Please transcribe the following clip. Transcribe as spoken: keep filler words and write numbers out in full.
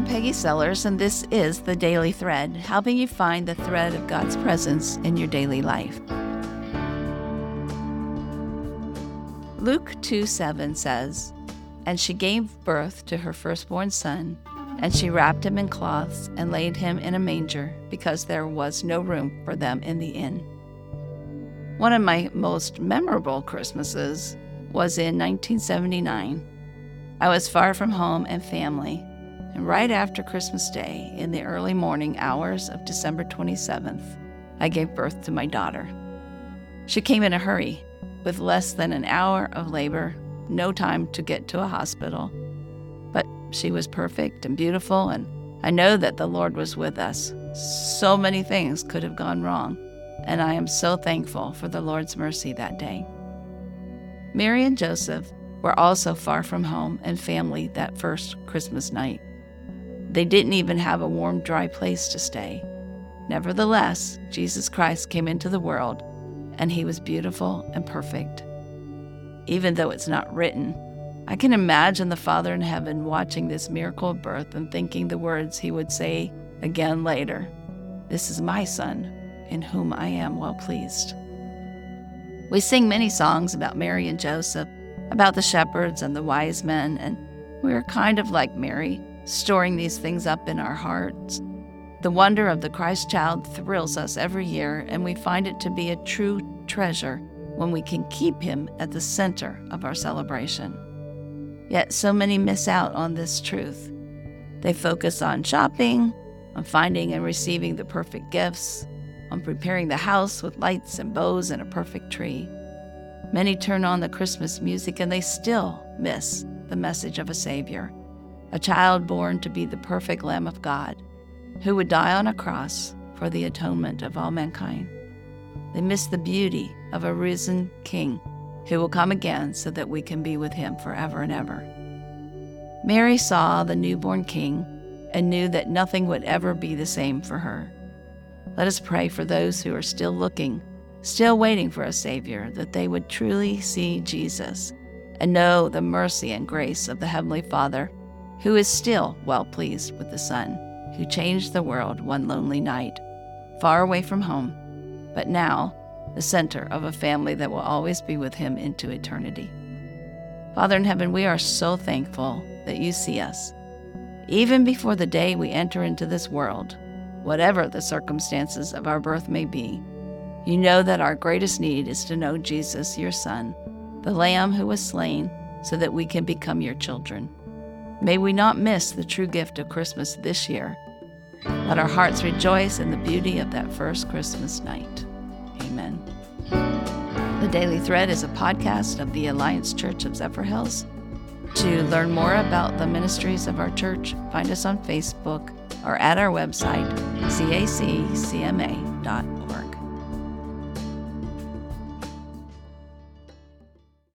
I'm Peggy Sellers, and this is The Daily Thread, helping you find the thread of God's presence in your daily life. Luke two seven says, "And she gave birth to her firstborn son, and she wrapped him in cloths and laid him in a manger, because there was no room for them in the inn." One of my most memorable Christmases was in nineteen seventy-nine. I was far from home and family, and right after Christmas Day, in the early morning hours of December twenty-seventh, I gave birth to my daughter. She came in a hurry, with less than an hour of labor, no time to get to a hospital. But she was perfect and beautiful, and I know that the Lord was with us. So many things could have gone wrong, and I am so thankful for the Lord's mercy that day. Mary and Joseph were also far from home and family that first Christmas night. They didn't even have a warm, dry place to stay. Nevertheless, Jesus Christ came into the world, and he was beautiful and perfect. Even though it's not written, I can imagine the Father in heaven watching this miracle of birth and thinking the words he would say again later, "This is my Son, in whom I am well pleased." We sing many songs about Mary and Joseph, about the shepherds and the wise men, and we are kind of like Mary, storing these things up in our hearts. The wonder of the Christ child thrills us every year, and we find it to be a true treasure when we can keep him at the center of our celebration. Yet so many miss out on this truth. They focus on shopping, on finding and receiving the perfect gifts, on preparing the house with lights and bows and a perfect tree. Many turn on the Christmas music and they still miss the message of a Savior, a child born to be the perfect Lamb of God, who would die on a cross for the atonement of all mankind. They miss the beauty of a risen King who will come again so that we can be with him forever and ever. Mary saw the newborn King and knew that nothing would ever be the same for her. Let us pray for those who are still looking, still waiting for a Savior, that they would truly see Jesus and know the mercy and grace of the Heavenly Father, who is still well pleased with the Son, who changed the world one lonely night, far away from home, but now the center of a family that will always be with him into eternity. Father in heaven, we are so thankful that you see us. Even before the day we enter into this world, whatever the circumstances of our birth may be, you know that our greatest need is to know Jesus, your Son, the Lamb who was slain so that we can become your children. May we not miss the true gift of Christmas this year. Let our hearts rejoice in the beauty of that first Christmas night. Amen. The Daily Thread is a podcast of the Alliance Church of Zephyrhills. To learn more about the ministries of our church, find us on Facebook or at our website, c a c c m a dot